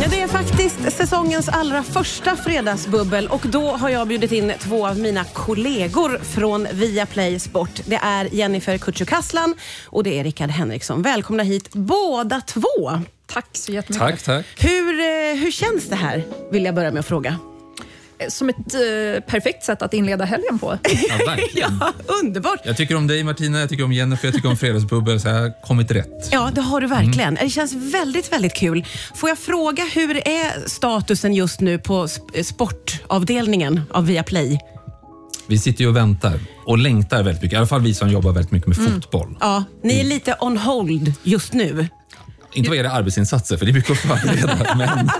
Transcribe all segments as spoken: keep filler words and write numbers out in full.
det är faktiskt säsongens allra första fredagsbubbel och då har jag bjudit in två av mina kollegor från Viaplay Sport. Det är Jennifer Kücükaslan och det är Rickard Henriksson. Välkomna hit båda två. Tack så jättemycket. Tack, tack. Hur, hur känns det här, vill jag börja med att fråga. Som ett eh, perfekt sätt att inleda helgen på. Ja, verkligen. Ja, underbart. Jag tycker om dig Martina, jag tycker om Jennifer, jag tycker om fredagsbubbel, så jag har kommit rätt. Ja, det har du verkligen. Mm. Det känns väldigt, väldigt kul. Får jag fråga, hur är statusen just nu på sp- sportavdelningen av Viaplay? Vi sitter ju och väntar och längtar väldigt mycket. I alla fall vi som jobbar väldigt mycket med mm. fotboll. Ja, ni är lite on hold just nu. Inte vad är det arbetsinsatser, för det är mycket att förbereda, men...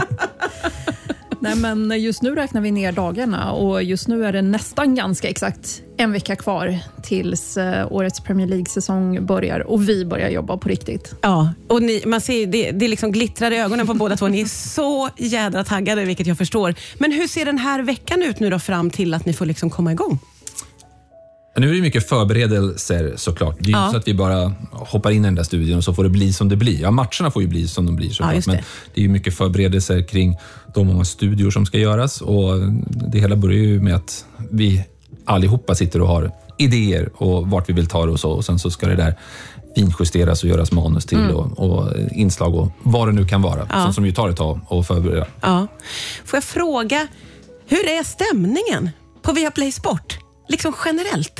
Nej, men just nu räknar vi ner dagarna och just nu är det nästan ganska exakt en vecka kvar tills uh, årets Premier League-säsong börjar och vi börjar jobba på riktigt. Ja, och ni, man ser det, det liksom glittrar i ögonen på båda två. Ni är så jädra taggade, vilket jag förstår. Men hur ser den här veckan ut nu då fram till att ni får liksom komma igång? Nu är det mycket förberedelser såklart. Det är ju ja. inte så att vi bara hoppar in i den där studien och så får det bli som det blir. Ja, matcherna får ju bli som de blir såklart. Ja, det. Men det är ju mycket förberedelser kring de många studier som ska göras. Och det hela börjar ju med att vi allihopa sitter och har idéer och vart vi vill ta det och så. Och sen så ska det där finjusteras och göras manus till mm. och, och inslag och vad det nu kan vara. Ja. Som, som ju tar ett tag och förbereda. Ja. Får jag fråga, hur är stämningen på Viaplay Sport? Liksom generellt.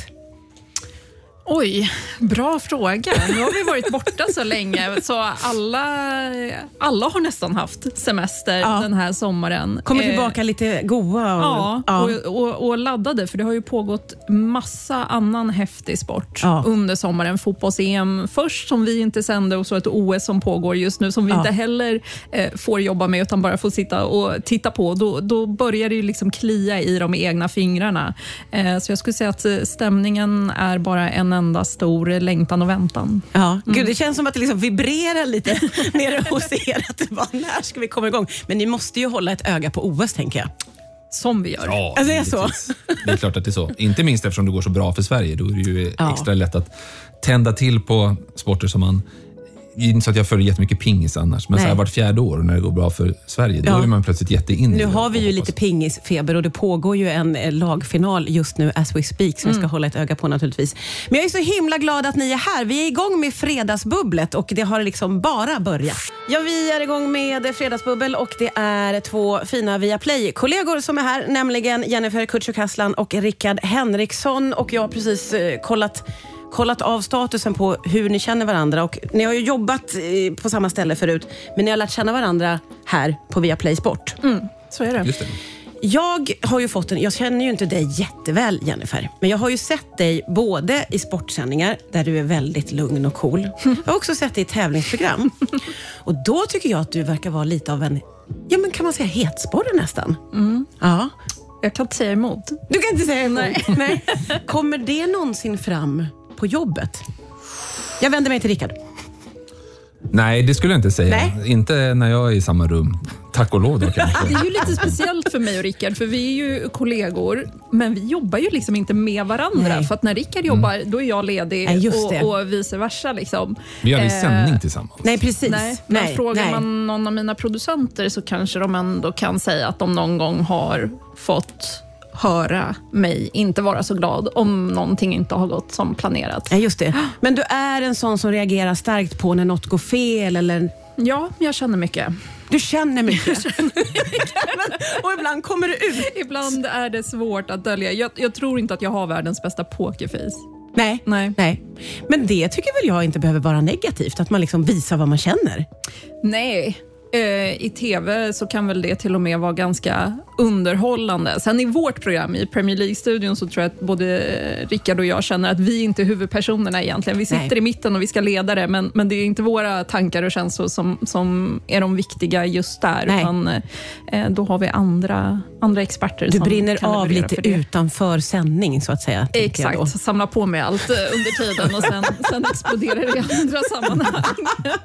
Oj, bra fråga. Nu har vi varit borta så länge så alla, alla har nästan haft semester ja. den här sommaren. Kommer tillbaka eh, lite goa. Och, ja, ja. Och, och, och laddade, för det har ju pågått massa annan häftig sport ja. under sommaren. Fotbolls-E M först som vi inte sände och så ett O S som pågår just nu som vi ja. inte heller eh, får jobba med utan bara får sitta och titta på. Då, då börjar det ju liksom klia i de egna fingrarna. Eh, så jag skulle säga att stämningen är bara en enda stor längtan och väntan. Ja, mm. Gud, det känns som att det liksom vibrerar lite nere hos er. Att det bara, när ska vi komma igång? Men ni måste ju hålla ett öga på O S, tänker jag. Som vi gör. Ja, alltså, det är så. Det är klart att det är så. Inte minst eftersom det går så bra för Sverige. Då är det ju ja. extra lätt att tända till på sporter som man... Inte så att jag följer jättemycket pingis annars. Men Nej. så här vart fjärde år när det går bra för Sverige. Då ja. är man plötsligt jättein i Nu har vi ju lite pingisfeber och det pågår ju en lagfinal just nu as we speak. Som mm. vi ska hålla ett öga på naturligtvis. Men jag är så himla glad att ni är här. Vi är igång med fredagsbubblet och det har liksom bara börjat. Ja, vi är igång med fredagsbubbel och det är två fina Viaplay-kollegor som är här. Nämligen Jennifer Kücükaslan och Rickard Henriksson. Och jag har precis eh, kollat... kollat av statusen på hur ni känner varandra och ni har ju jobbat på samma ställe förut men ni har lärt känna varandra här på Viaplay Sport. Mm, så är det. Just det. Jag har ju fått en, jag känner ju inte dig jätteväl Jennifer, men jag har ju sett dig både i sportsändningar där du är väldigt lugn och cool. Jag har också sett dig i tävlingsprogram och då tycker jag att du verkar vara lite av en, ja men kan man säga hetsporre nästan. Mm. Ja. Jag kan inte säga emot. Du kan inte säga emot. Nej. Nej. Kommer det någonsin fram på jobbet? Jag vänder mig till Rickard. Nej, det skulle jag inte säga. Nej. Inte när jag är i samma rum. Tack och lov då kanske. Det är ju lite speciellt för mig och Rickard, för vi är ju kollegor, men vi jobbar ju liksom inte med varandra. Nej. För att när Rickard jobbar, mm. då är jag ledig. Nej, och, och vice versa liksom. Vi gör aldrig eh, sändning tillsammans. Nej, precis. Nej, men nej, frågar nej. man någon av mina producenter så kanske de ändå kan säga att de någon gång har fått höra mig inte vara så glad om någonting inte har gått som planerat. Ja, just det. Men du är en sån som reagerar starkt på när något går fel eller... Ja, jag känner mycket. Du känner mycket? Jag känner mycket. Och ibland kommer det ut. Ibland är det svårt att dölja. Jag, jag tror inte att jag har världens bästa pokerface. Nej, nej, nej. Men det tycker väl jag inte behöver vara negativt. Att man liksom visar vad man känner. Nej. I tv så kan väl det till och med vara ganska underhållande. Sen i vårt program i Premier League-studion så tror jag att både Rickard och jag känner att vi inte är huvudpersonerna egentligen. Vi sitter Nej. i mitten och vi ska leda det, men, men det är inte våra tankar och känslor som, som är de viktiga just där. Nej. Utan eh, då har vi andra, andra experter du som brinner kan av lite utanför sändning så att säga. Exakt, samla på med allt under tiden och sen, sen exploderar det i andra sammanhang.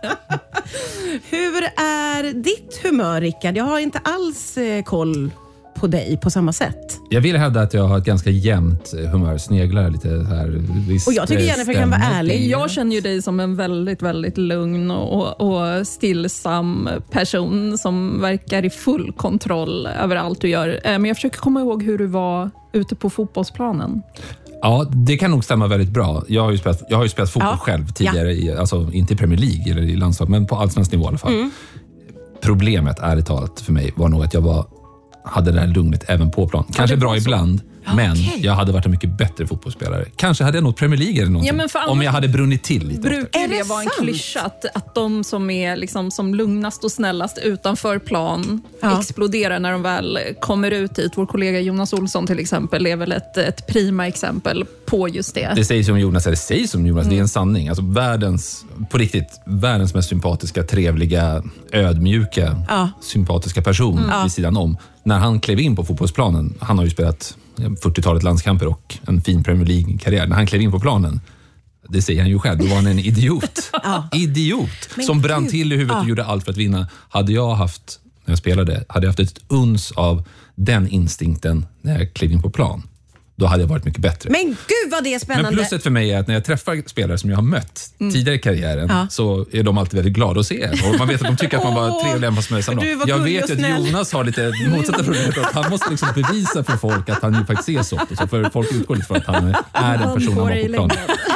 Hur är ditt humör, Rickard? Jag har inte alls eh, koll på dig på samma sätt? Jag vill hävda att jag har ett ganska jämnt humör, sneglar lite här. Och jag tycker Jennifer kan vara ärlig. Jag känner ju dig som en väldigt, väldigt lugn och, och stillsam person som verkar i full kontroll över allt du gör. Men jag försöker komma ihåg hur du var ute på fotbollsplanen. Ja, det kan nog stämma väldigt bra. Jag har ju spelat, jag har ju spelat fotboll ja. själv tidigare, ja. i, alltså inte i Premier League eller i landslag, men på allsvensk nivå i alla fall. Mm. Problemet, ärligt talat, för mig var nog att jag var, hade det här lugnet även på plan. Kanske ja, bra ibland, ja, men okay. jag hade varit en mycket bättre fotbollsspelare. Kanske hade jag nått Premier League eller någonting. Ja, om jag hade brunnit till lite. Brukar det, det vara en klyscha att, att de som är liksom som lugnast och snällast utanför plan ja. exploderar när de väl kommer ut hit. Vår kollega Jonas Olsson till exempel är väl ett, ett prima exempel på just det. Det sägs som Jonas, eller det sägs som Jonas, mm. det är en sanning. Alltså världens, på riktigt, världens mest sympatiska, trevliga, ödmjuka, ja. sympatiska person mm. vid sidan om. När han klev in på fotbollsplanen, han har ju spelat fyrtiotalet landskamper och en fin Premier League-karriär. När han klev in på planen, det säger han ju själv, då var han en idiot. ja. Idiot, Men som brann Gud. till i huvudet och ja. gjorde allt för att vinna. Hade jag haft, när jag spelade, hade jag haft ett uns av den instinkten när jag klev in på plan, då hade jag varit mycket bättre. Men gud vad det är spännande. Men plusset för mig är att när jag träffar spelare som jag har mött mm. tidigare i karriären ja. så är de alltid väldigt glada att se en. Och man vet att de tycker att man var trevlig även fast man är samma. Jag vet att Jonas har lite motsatta problem. Att han måste liksom bevisa för folk att han ju faktiskt är så. så för folk utgår lite för att han är den personen han var på plan.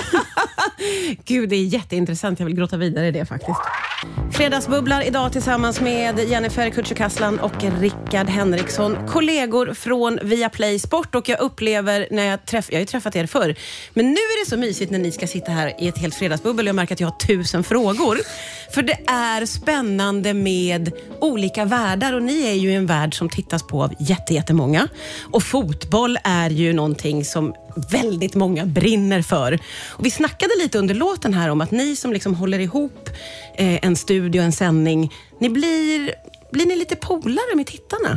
Gud, det är jätteintressant. Jag vill gråta vidare i det faktiskt. Fredagsbubblar idag tillsammans med Jennifer Kücükaslan och Rickard Henriksson. Kollegor från Viaplay Sport, och jag upplever när jag träffar, jag har ju träffat er förr, men nu är det så mysigt när ni ska sitta här i ett helt fredagsbubbel. Jag märker att jag har tusen frågor. För det är spännande med olika världar, och ni är ju en värld som tittas på av jätte, jättemånga. Och fotboll är ju någonting som väldigt många brinner för. Och vi snackade lite under låten här om att ni som liksom håller ihop eh, en studio, en sändning, ni blir, blir ni lite polare med tittarna?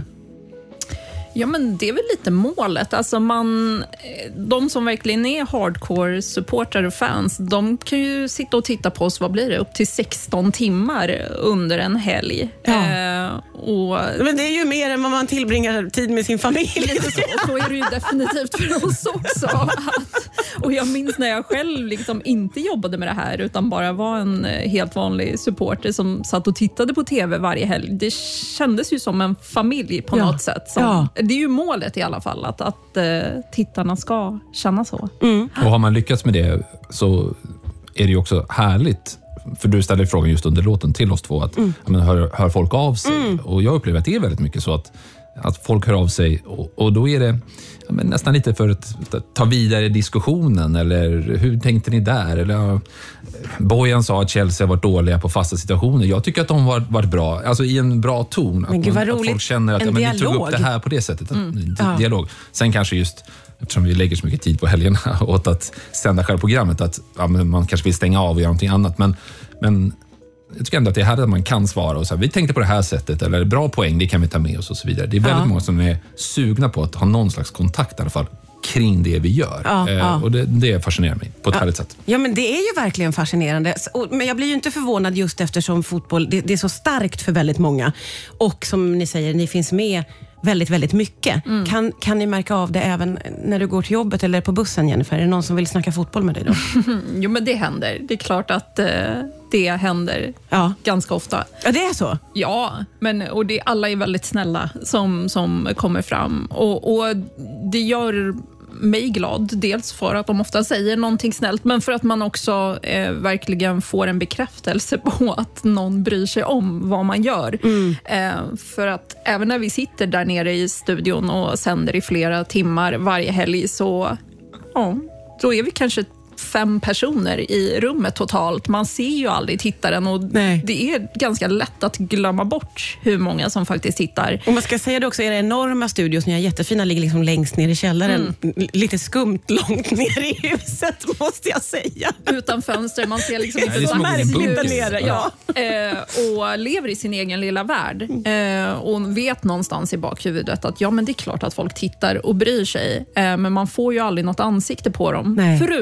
Ja, men det är väl lite målet. Alltså man, de som verkligen är hardcore supportrar och fans, de kan ju sitta och titta på oss, vad blir det, upp till sexton timmar under en helg. Ja. Eh, och men det är ju mer än vad man tillbringar tid med sin familj. Lite så, och så är det ju definitivt för oss också. Att, och jag minns när jag själv liksom inte jobbade med det här utan bara var en helt vanlig supporter som satt och tittade på tv varje helg. Det kändes ju som en familj på ja. något sätt. Som, ja. Det är ju målet i alla fall, att, att uh, tittarna ska känna så. Mm. Och har man lyckats med det så är det ju också härligt. För du ställde frågan just under låten till oss två, att mm. men, hör, hör folk av sig? Mm. Och jag upplever att det är väldigt mycket så att, att folk hör av sig, och, och då är det ja, men nästan lite för att, att ta vidare diskussionen, eller hur tänkte ni där? Eller, ja, Bojan sa att Chelsea har varit dåliga på fasta situationer. Jag tycker att de har varit bra, alltså i en bra ton. Men att, man, att folk känner att ja, men ni tog upp det här på det sättet. Mm. Att, dialog. Sen kanske just, eftersom vi lägger så mycket tid på helgerna åt att sända själva programmet, att ja, men man kanske vill stänga av och göra någonting annat. Men, men jag tycker ändå att det är här att man kan svara och säga, vi tänkte på det här sättet, eller bra poäng, det kan vi ta med oss och så vidare. Det är väldigt ja. många som är sugna på att ha någon slags kontakt i alla fall kring det vi gör. Ja, eh, ja. Och det, det fascinerar mig på ett ja. härligt sätt. Ja, men det är ju verkligen fascinerande. Men jag blir ju inte förvånad just eftersom fotboll, det, det är så starkt för väldigt många. Och som ni säger, ni finns med väldigt, väldigt mycket. Mm. Kan, kan ni märka av det även när du går till jobbet eller på bussen, Jennifer? Är det någon som vill snacka fotboll med dig då? Jo, men det händer. Det är klart att eh, det händer ja. ganska ofta. Ja, det är så? Ja, men, och det, alla är väldigt snälla som, som kommer fram. Och, och det gör mig glad, dels för att de ofta säger någonting snällt, men för att man också eh, verkligen får en bekräftelse på att någon bryr sig om vad man gör. Mm. Eh, för att även när vi sitter där nere i studion och sänder i flera timmar varje helg, så ja, då är vi kanske fem personer i rummet totalt. Man ser ju aldrig tittaren, och Nej. det är ganska lätt att glömma bort hur många som faktiskt tittar. Och man ska säga det också, era enorma studios, ni är jättefina, ligger liksom längst ner i källaren. Mm. Lite skumt långt ner i huset, måste jag säga. Utan fönster, man ser liksom inte så märkligt där nere. Ja. Eh, och lever i sin egen lilla värld. Eh, och vet någonstans i bakhuvudet att ja, men det är klart att folk tittar och bryr sig. Eh, men man får ju aldrig något ansikte på dem. Nej. Förutom när de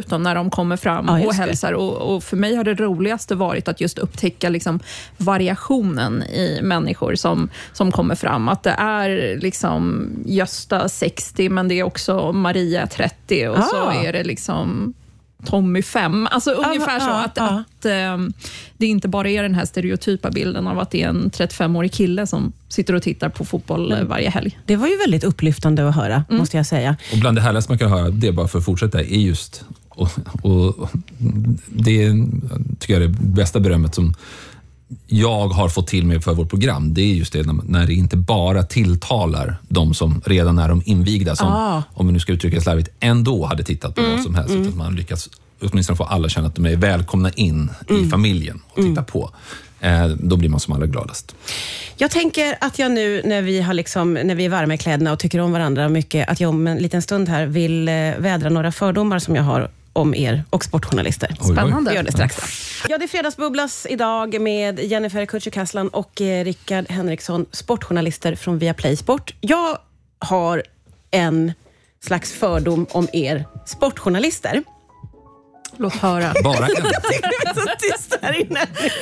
de kommer fram ja, och hälsar. Och, och för mig har det roligaste varit att just upptäcka liksom variationen i människor som, som kommer fram. Att det är liksom Gösta sextio, men det är också Maria trettio och ah. så är det liksom Tommy fem. Alltså ungefär ah, så att, ah. att ähm, det inte bara är den här stereotypa bilden av att det är en trettiofemårig kille som sitter och tittar på fotboll mm. varje helg. Det var ju väldigt upplyftande att höra, mm. måste jag säga. Och bland det härligaste man kan höra, det är bara för att fortsätta, är just och, och, och det tycker jag är det bästa berömmet som jag har fått till mig för vårt program. Det är just det när det inte bara tilltalar de som redan är de invigda som, ah. om vi nu ska uttrycka slarvigt, ändå hade tittat på mm. vad som helst. Mm. Att man lyckas åtminstone få alla känna att de är välkomna in mm. i familjen och titta mm. på. Eh, då blir man som allra gladast. Jag tänker att jag nu när vi, har liksom, när vi är varma i kläderna och tycker om varandra mycket, att jag om en liten stund här vill eh, vädra några fördomar som jag har om er och sportjournalister. Spännande. Vi gör det strax. Ja, det är fredagsbubblas idag med Jennifer Kücükaslan och eh, Rickard Henriksson, sportjournalister från Viaplay Sport. Jag har en slags fördom om er sportjournalister. Låt höra. Bara en. Jag tycker det är så tyst här inne.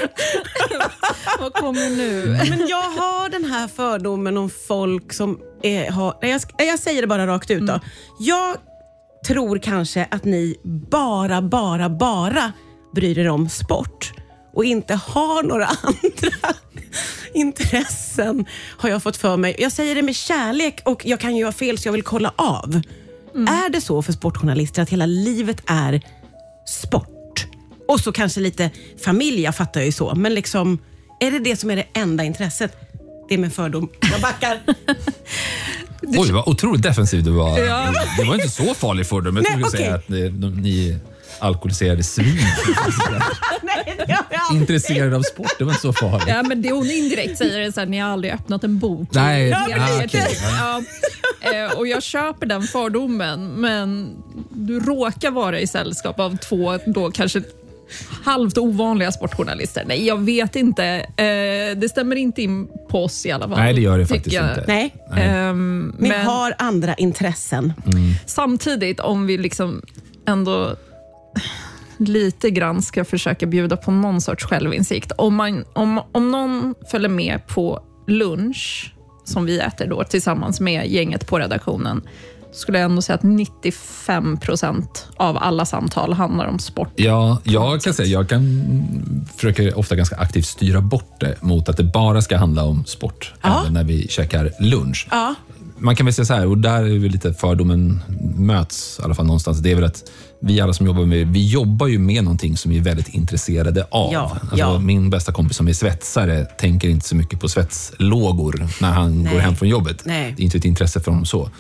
Vad kommer nu? Men jag har den här fördomen om folk som är, har... Jag, jag säger det bara rakt ut då. Mm. Jag tror kanske att ni bara, bara, bara bryr er om sport och inte har några andra intressen, har jag fått för mig. Jag säger det med kärlek och jag kan ju ha fel så jag vill kolla av. Mm. Är det så för sportjournalister att hela livet är sport? Och så kanske lite familj, jag fattar ju så. Men liksom, är det det som är det enda intresset? Det är med fördom. Jag backar. Oj, vad otroligt defensivt du var. Ja. Det var inte så farligt för dem. Jag tror okay. säga att ni, de, ni alkoholiserade svin. Nej, det har jag intresserade av sport, det var inte så farligt. Ja, men det hon indirekt säger är så här, ni har aldrig öppnat en bok. Nej, ja, ah, okay. ja. Och jag köper den fördomen, men du råkar vara i sällskap av två då kanske halvt ovanliga sportjournalister. Nej, jag vet inte. Eh, det stämmer inte in på oss i alla fall. Nej, det gör det faktiskt jag. inte. Nej. Eh, Ni men har andra intressen. Mm. Samtidigt, om vi liksom ändå lite grann ska försöka bjuda på någon sorts självinsikt. Om, man, om, om någon följer med på lunch som vi äter då tillsammans med gänget på redaktionen, skulle jag ändå säga att nittiofem procent av alla samtal handlar om sport. Ja, jag kan säga, jag kan försöka ofta ganska aktivt styra bort det mot att det bara ska handla om sport, ja. Även när vi käkar lunch. Ja. Man kan väl säga så här, och där är väl lite fördomen möts i alla fall någonstans, det är väl att vi alla som jobbar med, vi jobbar ju med någonting som vi är väldigt intresserade av. Ja, alltså, ja. Min bästa kompis som är svetsare tänker inte så mycket på svetslågor när han Nej. går hem från jobbet. Nej. Det är inte ett intresse för honom så.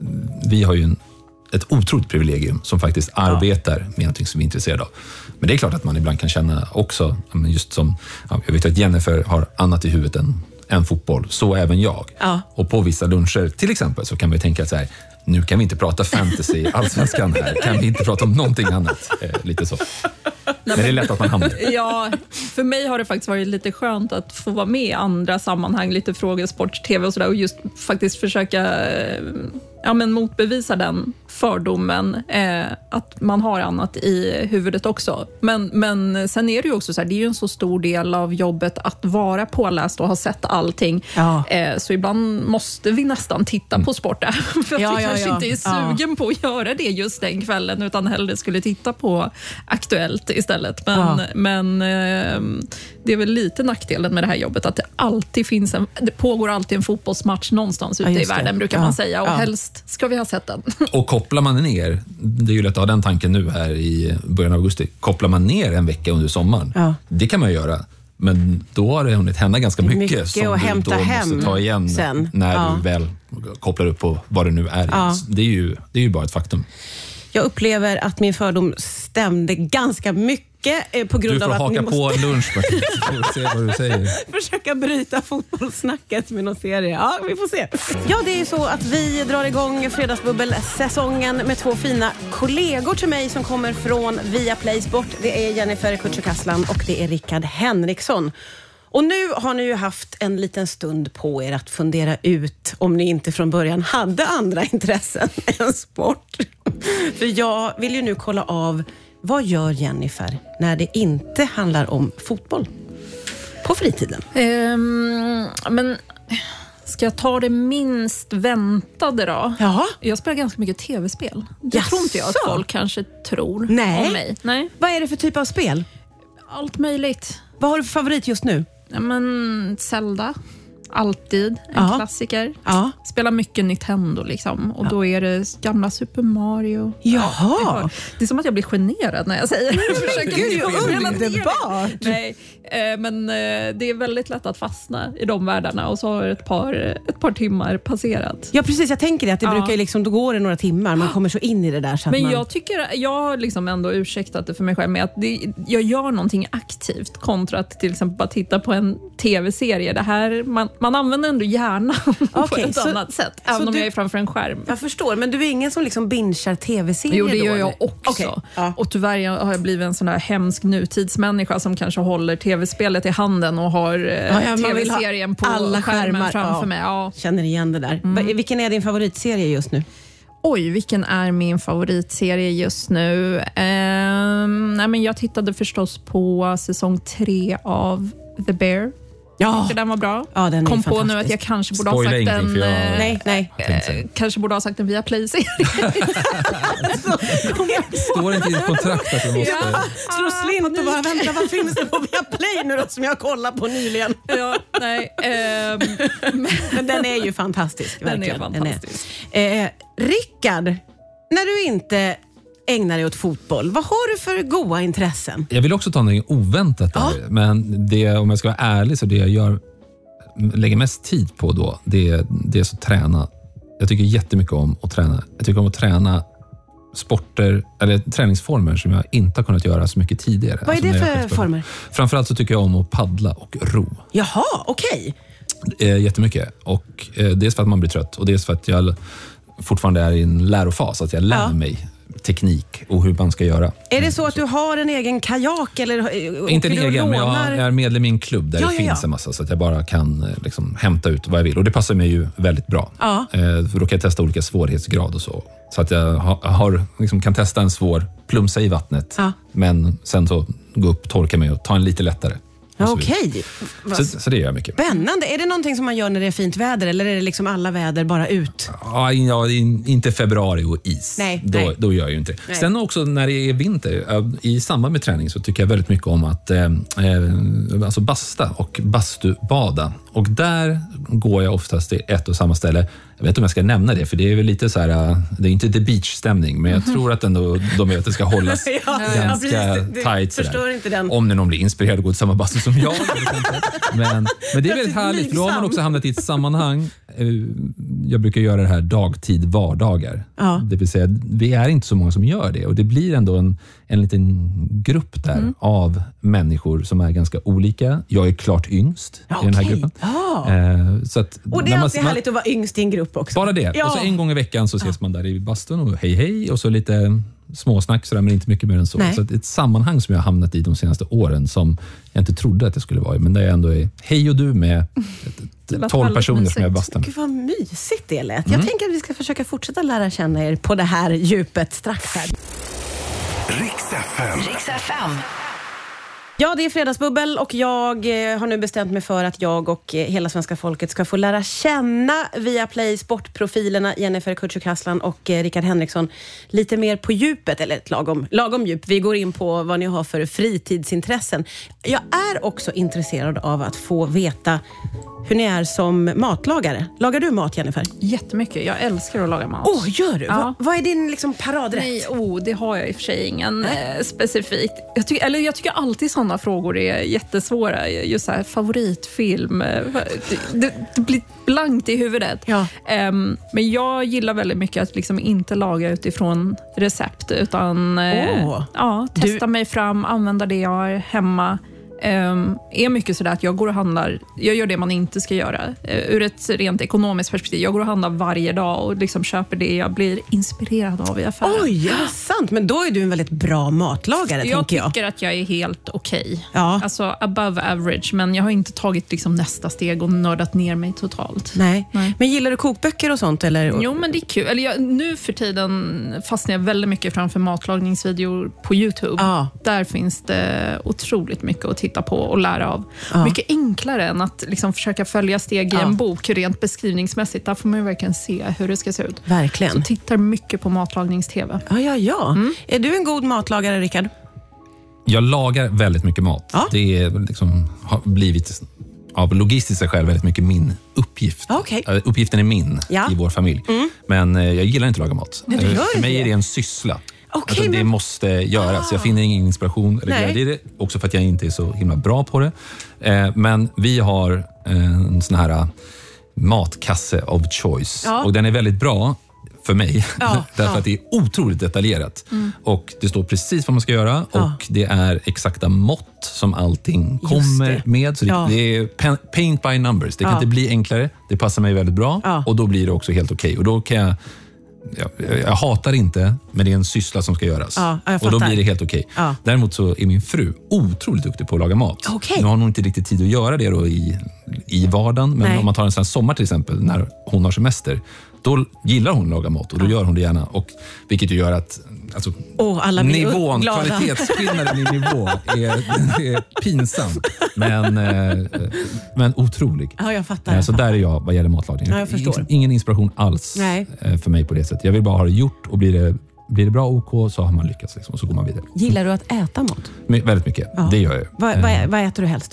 Vi har ju en, ett otroligt privilegium som faktiskt ja. arbetar med någonting som vi är intresserade av. Men det är klart att man ibland kan känna också, just som, jag vet att Jennifer har annat i huvudet än, än fotboll, så även jag. Ja. Och på vissa luncher till exempel så kan man ju tänka så här, nu kan vi inte prata fantasy, allsvenskan här, kan vi inte prata om någonting annat, eh, lite så. Men det är lätt att man hamnar. Ja, för mig har det faktiskt varit lite skönt att få vara med i andra sammanhang, lite frågesport, tv och sådär, och just faktiskt försöka ja, men motbevisa den fördomen eh, att man har annat i huvudet också. Men, men sen är det ju också så här, det är ju en så stor del av jobbet att vara påläst och ha sett allting. Ja. Eh, så ibland måste vi nästan titta mm. på sport för att ja, vi ja, kanske ja. inte är sugen ja. på att göra det just den kvällen, utan hellre skulle titta på Aktuellt istället. Men, ja. men eh, det är väl lite nackdelen med det här jobbet, att det alltid finns en, det pågår alltid en fotbollsmatch någonstans ute ja, i världen, brukar ja. man säga, och ja. helst ska vi ha sett den. Och kopplar man ner, det är ju lätt att ha den tanken nu här i början av augusti, kopplar man ner en vecka under sommaren, ja. det kan man göra. Men då har det hunnit hända ganska mycket, mycket som du hämta då hem måste ta igen sen. När ja. du väl kopplar upp på vad det nu är. Ja. Det är ju, det är ju bara ett faktum. Jag upplever att min fördom stämde ganska mycket på grund av att ni måste... Du får haka på lunch, Martin, så får vi se vad du säger. Försöka bryta fotbollssnacket med någon serie. Ja, vi får se. Ja, det är ju så att vi drar igång fredagsbubbelsäsongen med två fina kollegor till mig som kommer från Viaplay Sport. Det är Jennifer Kücükaslan och det är Rickard Henriksson. Och nu har ni ju haft en liten stund på er att fundera ut om ni inte från början hade andra intressen än sport. För jag vill ju nu kolla av vad gör Jennifer när det inte handlar om fotboll på fritiden? Um, men ska jag ta det minst väntade då? Jaha. Jag spelar ganska mycket tv-spel. Det Jaså? tror inte jag att folk kanske tror Nej. om mig. Nej. Vad är det för typ av spel? Allt möjligt. Vad har du för favorit just nu? Ja, men Zelda. Alltid. En ja. klassiker. Ja. Spelar mycket Nintendo liksom. Och ja. då är det gamla Super Mario. Jaha. Ja, det är som att jag blir generad när jag säger det. Jag försöker Gud, underbart. Nej, men det är väldigt lätt att fastna i de världarna. Och så har ett par, ett par timmar passerat. Ja, precis. Jag tänker det. Att det ja. brukar liksom, då går det några timmar. Man kommer så in i det där. Så men man... jag tycker, jag har liksom ändå ursäktat det för mig själv med att det, jag gör någonting aktivt kontra att till exempel bara titta på en tv-serie. Det här, man, man använder ändå hjärnan okay, på ett så, annat sätt. Även om du, jag är framför en skärm. Jag förstår, men du är ingen som liksom bingear tv-serier? Jo, det gör då, jag också. Okay. Ja. Och tyvärr har jag blivit en sån här hemsk nutidsmänniska som kanske håller tv-spelet i handen och har ja, ja, tv-serien på alla skärmen framför ja. mig. Ja. Känner igen det där. Mm. Vilken är din favoritserie just nu? Oj, vilken är min favoritserie just nu? Ehm, nej, men jag tittade förstås på säsong tre av The Bear. Ja, för den var bra. Ja, den kom på nu att jag kanske borde Spoiler ha sagt den. Jag... Nej, nej. Eh, kanske borde ha sagt den via Play-serie. Står inte i ditt kontrakt att du måste... Ja, slå slint och bara vänta, vad finns det på via Play nu då som jag kollar på nyligen? Ja, nej. Eh, men den är ju fantastisk. Den verkligen. är fantastisk. Den är. Eh, Rickard, när du inte ägnar dig åt fotboll, vad har du för goda intressen? Jag vill också ta något oväntat där, ja. men det, om jag ska vara ärlig så det jag gör, lägger mest tid på då, det, det är så träna. Jag tycker jättemycket om att träna. Jag tycker om att träna sporter eller träningsformer som jag inte har kunnat göra så mycket tidigare. Vad är alltså det för former? Framförallt så tycker jag om att paddla och ro. Jaha, okej. Okay. Jättemycket. Och eh, dels för att man blir trött och dels för att jag fortfarande är i en lärofas, att jag lär ja. mig teknik och hur man ska göra. Är det så att du har en egen kajak? Eller inte en egen, men jag är medlem i en klubb där ja, det ja, finns ja. en massa så att jag bara kan liksom hämta ut vad jag vill. Och det passar mig ju väldigt bra. Ja. Eh, för då kan jag testa olika svårighetsgrad och så. Så att jag har, har, liksom kan testa en svår, plumsa i vattnet. Ja. Men sen så gå upp, torka mig och ta en lite lättare. Okej. Så, så det gör jag mycket. Spännande. Är det någonting som man gör när det är fint väder eller är det liksom alla väder bara ut? Ja, ja inte februari och is. Nej, då, nej. då gör jag ju inte det. Nej. Sen också när det är vinter, i samband med träning så tycker jag väldigt mycket om att eh, alltså basta och bastubada. Och där går jag oftast till ett och samma ställe. Jag vet inte om jag ska nämna det, för det är väl lite så här, det är inte the beach-stämning, men jag mm. tror att ändå de vet att det ska hållas ja, ganska ja, det, tajt sådär. Inte den. Om någon blir inspirerad att gå till samma bastu som jag. men, men det är väldigt härligt, för då har man också hamnat i ett sammanhang. Jag brukar göra det här dagtid vardagar. Ja. Det vill säga, vi är inte så många som gör det, och det blir ändå en, en liten grupp där mm. av människor som är ganska olika. Jag är klart yngst ja, i den här okay. gruppen. Ja. Eh, så att och det är man, alltid härligt att vara yngst i en grupp också. Bara det. Ja. Och så en gång i veckan så ses ja. man där i bastun och hej hej och så lite småsnack sådär, men inte mycket mer än så. Nej. Så att ett sammanhang som jag har hamnat i de senaste åren som jag inte trodde att jag skulle vara i, men där jag ändå är hej och du med tolv personer mysigt. Som jag bastar med. Gud vad mysigt det lät. Mm. Jag tänker att vi ska försöka fortsätta lära känna er på det här djupet strax här. Riks F M. Riks F M. Ja, det är fredagsbubbel och jag har nu bestämt mig för att jag och hela svenska folket ska få lära känna via Play sportprofilerna Jennifer Kücükaslan och Rickard Henriksson lite mer på djupet, eller ett lagom, lagom djup. Vi går in på vad ni har för fritidsintressen. Jag är också intresserad av att få veta hur ni är som matlagare. Lagar du mat, Jennifer? Jättemycket. Jag älskar att laga mat. Åh, oh, gör du? Ja. Va, vad är din liksom paradrätt? Nej, oh, det har jag i och för sig ingen eh, specifikt. Jag, ty- eller jag tycker alltid sådana frågor är jättesvåra. Just så här, favoritfilm. Det, det, det blir blankt i huvudet. Ja. Um, men jag gillar väldigt mycket att liksom inte laga utifrån recept. Utan oh. eh, ja, testa du... mig fram, använda det jag har hemma. Um, är mycket sådär att jag går och handlar, jag gör det man inte ska göra uh, ur ett rent ekonomiskt perspektiv. Jag går och handlar varje dag och liksom köper det jag blir inspirerad av i affären. Oj, är det sant? Men då är du en väldigt bra matlagare, jag tänker jag. Jag tycker att jag är helt okej. Okay. Ja. Alltså above average, men jag har inte tagit liksom nästa steg och nördat ner mig totalt. Nej. Nej. Men gillar du kokböcker och sånt? Eller? Jo, men det är kul. Eller jag, nu för tiden fastnar jag väldigt mycket framför matlagningsvideor på YouTube. Ja. Där finns det otroligt mycket att titta på och lära av. Ja. Mycket enklare än att liksom försöka följa steg i Ja. en bok rent beskrivningsmässigt. Där får man ju verkligen se hur det ska se ut. Verkligen. Så tittar mycket på matlagnings-tv. Ja, ja, ja. Mm. Är du en god matlagare, Rickard? Jag lagar väldigt mycket mat. Ja. Det är liksom, har blivit av logistiska skäl väldigt mycket min uppgift. Okay. Uppgiften är min ja. i vår familj. Mm. Men jag gillar inte att laga mat. Men det gör För mig det. är det en syssla. Okay, alltså, det men... måste göras. Ah. Jag finner ingen inspiration. Eller glädje i det. Också för att jag inte är så himla bra på det. Men vi har en sån här matkasse of choice. Ja. Och den är väldigt bra för mig. Ja, därför ja. att det är otroligt detaljerat. Mm. Och det står precis vad man ska göra. Ja. Och det är exakta mått som allting kommer med. Så det, ja. det är paint by numbers. Det kan ja. inte bli enklare. Det passar mig väldigt bra. Ja. Och då blir det också helt okej. Okay. Och då kan jag... Jag, jag hatar inte, men det är en syssla som ska göras. Ja, och då blir det helt okej. Okay. Ja. Däremot så är min fru otroligt duktig på att laga mat. Okay. Nu har hon inte riktigt tid att göra det då i, i vardagen. Men Nej. om man tar en sån här sommar till exempel, när hon har semester, då gillar hon att laga mat och då ja. gör hon det gärna. Och, vilket ju gör att alltså, oh, alla nivån, kvalitetsskillnaden i nivå är, är pinsam. Men, eh, men otrolig. Ja, jag fattar. Jag så fattar. där är jag vad gäller matlagning. Ja, jag förstår. Ingen inspiration alls Nej. för mig på det sättet. Jag vill bara ha det gjort och blir det, blir det bra OK så har man lyckats liksom, och så går man vidare. Gillar du att äta mat? Men, väldigt mycket, ja. det gör jag. Va, va, vad äter du helst?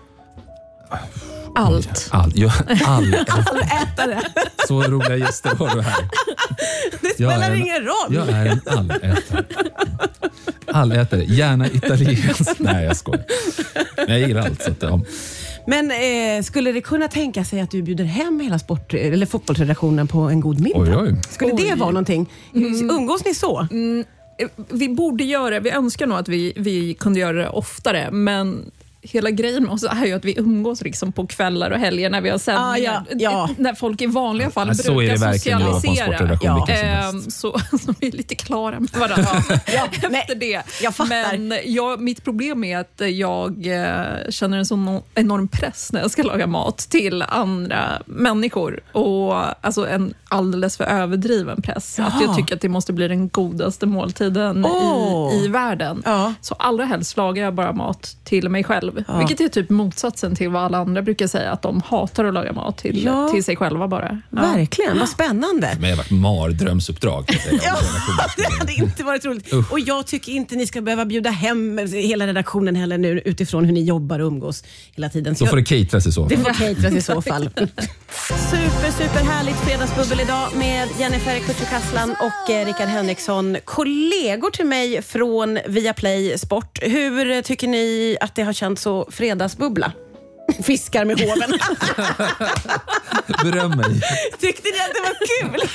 Allt. All, ja, all, allätare. Så roliga gäster har du här. Det spelar ingen en, roll. Jag är en allätare. Allätare, gärna italiensk. Nej, jag skojar. Men jag gillar allt. Så att, ja. Men eh, skulle det kunna tänka sig att du bjuder hem hela sport eller fotbollsredaktionen på en god middag? Oj, oj. Skulle oj. det vara någonting? Mm. Umgås ni så? Mm. Vi borde göra det. Vi önskar nog att vi, vi kunde göra det oftare, men hela grejen med oss är ju att vi umgås liksom på kvällar och helger när vi har sändningar. Ah, ja, ja. När folk i vanliga fall ja, brukar så är det verkligen socialisera. Ja. Ehm, så, så vi är lite klara med varandra ja, efter nej, det. Jag fattar. Men jag, mitt problem är att jag eh, känner en sån enorm press när jag ska laga mat till andra människor. Och alltså en alldeles för överdriven press. Jaha. Att jag tycker att det måste bli den godaste måltiden oh. i, i världen. Ja. Så allra helst lagar jag bara mat till mig själv. Ja. Vilket är typ motsatsen till vad alla andra brukar säga, att de hatar att laga mat till, ja. till sig själva bara. Ja. Verkligen, vad spännande. Men det har varit mardrömsuppdrag. Ja, det hade inte varit roligt. Uh. Och jag tycker inte ni ska behöva bjuda hem hela redaktionen heller nu utifrån hur ni jobbar och umgås hela tiden. Så Då får det cateras i så fall. Det får cateras i så fall. Super, super härligt fredagsbubbel idag med Jennifer Kutcher-Kasslan och eh, Rickard Henriksson. Kollegor till mig från Viaplay Sport. Hur tycker ni att det har känts så fredagsbubbla? Fiskar med hoven. Beröm mig. Tyckte ni att det var kul?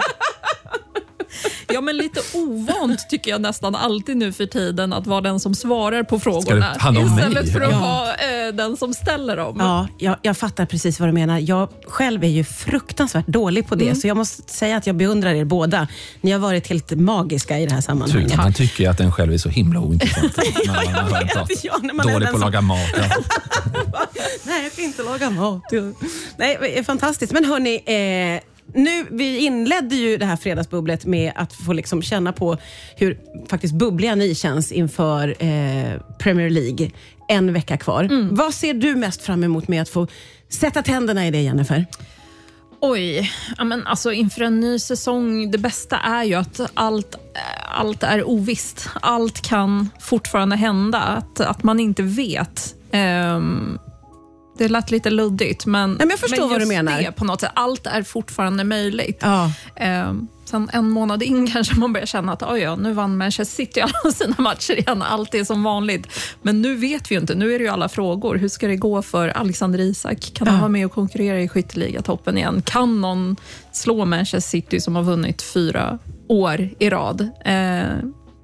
Ja, men lite ovant tycker jag nästan alltid nu för tiden att vara den som svarar på frågorna istället mig? för att ja. vara eh, den som ställer dem. Ja, jag, jag fattar precis vad du menar. Jag själv är ju fruktansvärt dålig på det, mm. så jag måste säga att jag beundrar er båda. Ni har varit helt magiska i det här sammanhanget. Man tycker ju att en själv är så himla ointressant. Ja, jag vet. Ja, när man dålig på att som... laga mat. Ja. Nej, jag kan inte laga mat. Nej, det är fantastiskt. Men hörni, eh, nu, vi inledde ju det här fredagsbubblet med att få liksom känna på hur faktiskt bubbliga ni känns inför eh, Premier League. En vecka kvar. Mm. Vad ser du mest fram emot med att få sätta tänderna i det, Jennifer? Oj, ja, men alltså inför en ny säsong, det bästa är ju att allt, allt är ovisst. Allt kan fortfarande hända. Att, att man inte vet. Um, Det lät lite luddigt, men, men jag förstår men vad du menar. Det, på något sätt, allt är fortfarande möjligt. Ja. Eh, sen en månad in kanske man börjar känna att oj, ja, nu vann Manchester City alla sina matcher igen. Allt är som vanligt. Men nu vet vi ju inte. Nu är det ju alla frågor. Hur ska det gå för Alexander Isak? Kan ja. han vara med och konkurrera i skytteligatoppen igen? Kan någon slå Manchester City som har vunnit fyra år i rad? Eh,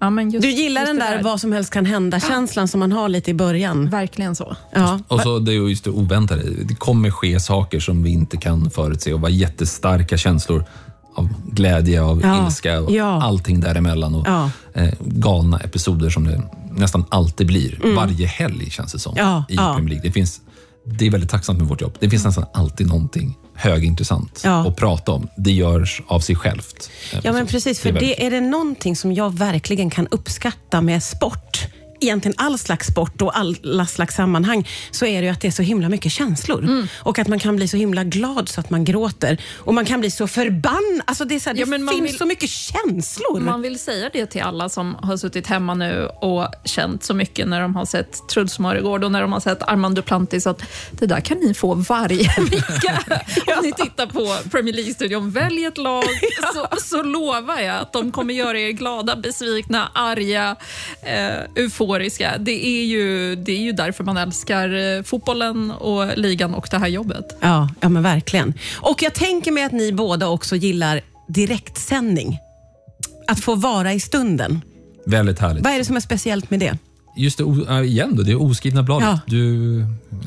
Ja, men just, du gillar den där, där vad som helst kan hända-känslan ja. som man har lite i början. Verkligen så. Ja. Och så det är just det oväntade. Det kommer ske saker som vi inte kan förutse och vara jättestarka känslor av glädje, av ja. ilska och ja. allting däremellan. Och ja. eh, galna episoder som det nästan alltid blir. Mm. Varje helg känns det som ja. i ja. Premier League. Det, finns, det är väldigt tacksamt med vårt jobb. Det finns nästan alltid någonting högintressant ja. att prata om. Det görs av sig självt. Ja, men precis. För det är, det är det någonting som jag verkligen kan uppskatta med sport, egentligen all slags sport och alla slags sammanhang, så är det ju att det är så himla mycket känslor. Mm. Och att man kan bli så himla glad så att man gråter. Och man kan bli så förbannad. Alltså det är så här, ja, det finns vill, så mycket känslor. Man vill säga det till alla som har suttit hemma nu och känt så mycket när de har sett Truls Mörgård och när de har sett Armand Duplantis, att det där kan ni få varje vecka. Om ni tittar på Premier League-studion, välj ett lag ja. så, så lovar jag att de kommer göra er glada, besvikna, arga, eh, euforiska. Det är, ju, det är ju därför man älskar fotbollen och ligan och det här jobbet. Ja, ja men verkligen. Och jag tänker mig att ni båda också gillar direktsändning. Att få vara i stunden. Väldigt härligt. Vad är det som är speciellt med det? Just det, igen då, det är oskrivna bladet. Ja. Du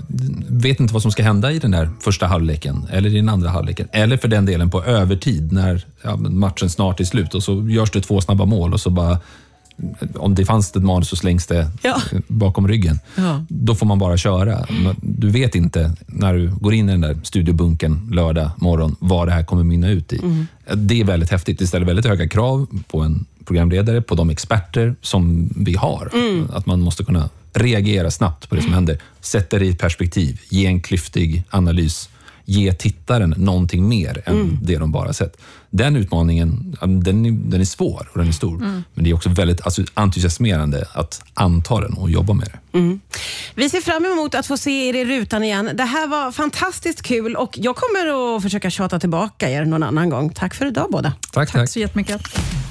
vet inte vad som ska hända i den där första halvleken eller i den andra halvleken. Eller för den delen på övertid när ja, matchen snart är slut och så görs det två snabba mål och så bara, om det fanns ett manus så slängs det ja. bakom ryggen. Ja. Då får man bara köra. Du vet inte när du går in i den där studiobunken lördag morgon vad det här kommer mynna ut i. Mm. Det är väldigt häftigt. Det ställer väldigt höga krav på en programledare, på de experter som vi har. Mm. Att man måste kunna reagera snabbt på det som händer. Sätta det i ett perspektiv. Ge en klyftig analys. Ge tittaren någonting mer än mm. det de bara sett. Den utmaningen, den är, den är svår och den är stor. Mm. Men det är också väldigt alltså, entusiasmerande att anta den och jobba med det. Mm. Vi ser fram emot att få se er i rutan igen. Det här var fantastiskt kul och jag kommer att försöka tjata tillbaka er någon annan gång. Tack för idag båda. Tack, tack. Tack så jättemycket.